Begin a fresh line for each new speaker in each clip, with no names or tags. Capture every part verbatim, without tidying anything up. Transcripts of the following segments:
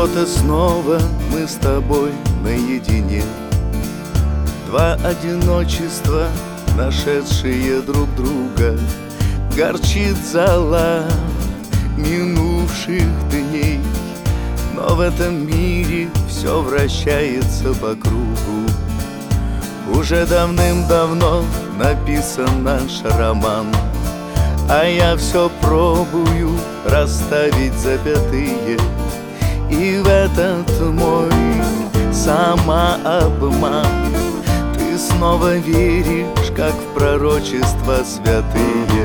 Вот и снова мы с тобой наедине. Два одиночества, нашедшие друг друга. Горчит зола минувших дней, но в этом мире все вращается по кругу. Уже давным-давно написан наш роман, а я все пробую расставить запятые. И в этот мой самообман ты снова веришь, как в пророчества святые.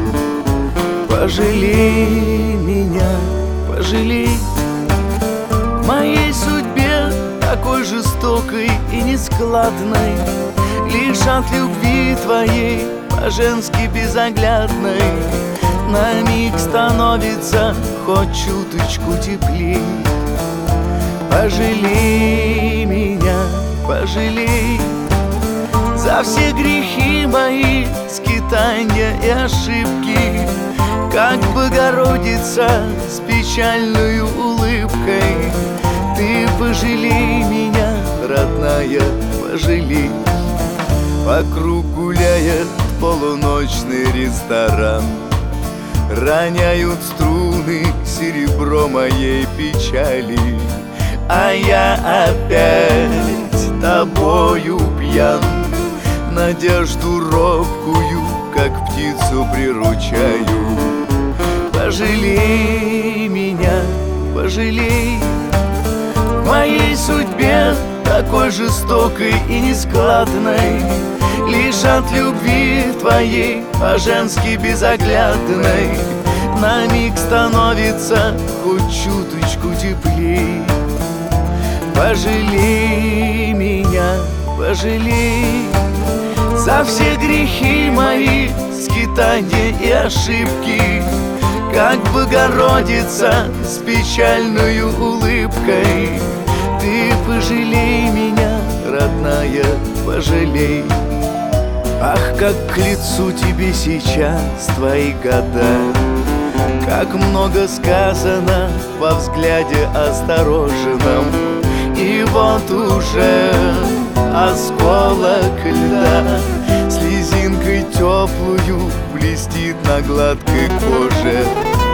Пожалей меня, пожалей, в моей судьбе такой жестокой и нескладной. Лишь от любви твоей, по-женски безоглядной, на миг становится хоть чуточку теплей. Пожалей меня, пожалей за все грехи мои, скитания и ошибки. Как Богородица с печальной улыбкой, ты пожалей меня, родная, пожалей. Вокруг гуляет полуночный ресторан, роняют струны серебро моей печали. А я опять тобою пьян, надежду робкую, как птицу приручаю. Пожалей меня, пожалей, в моей судьбе такой жестокой и нескладной. Лишь от любви твоей, по-женски безоглядной, на миг становится хоть чуточку теплей. Пожалей меня, пожалей за все грехи мои, скитания и ошибки. Как Богородица с печальной улыбкой, ты пожалей меня, родная, пожалей. Ах, как к лицу тебе сейчас твои года, как много сказано во взгляде осторожном. И вот уже осколок льда слезинкой теплую блестит на гладкой коже.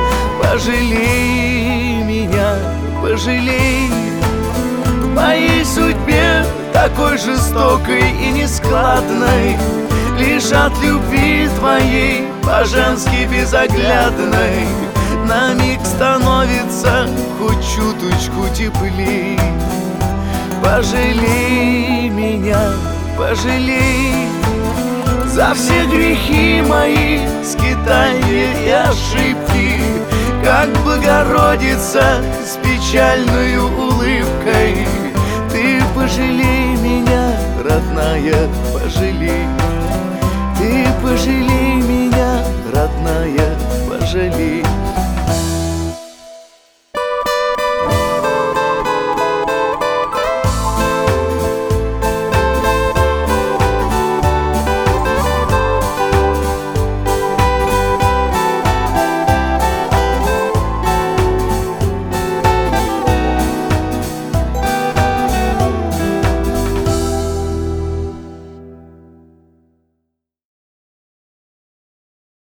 Пожалей меня, пожалей, в моей судьбе такой жестокой и нескладной. Лишь от любви твоей, по-женски безоглядной, на миг становится хоть чуточку теплей. Пожалей меня, пожалей за все грехи мои, скитания и ошибки. Как Богородица с печальной улыбкой, ты пожалей меня, родная, пожалей. Ты пожалей.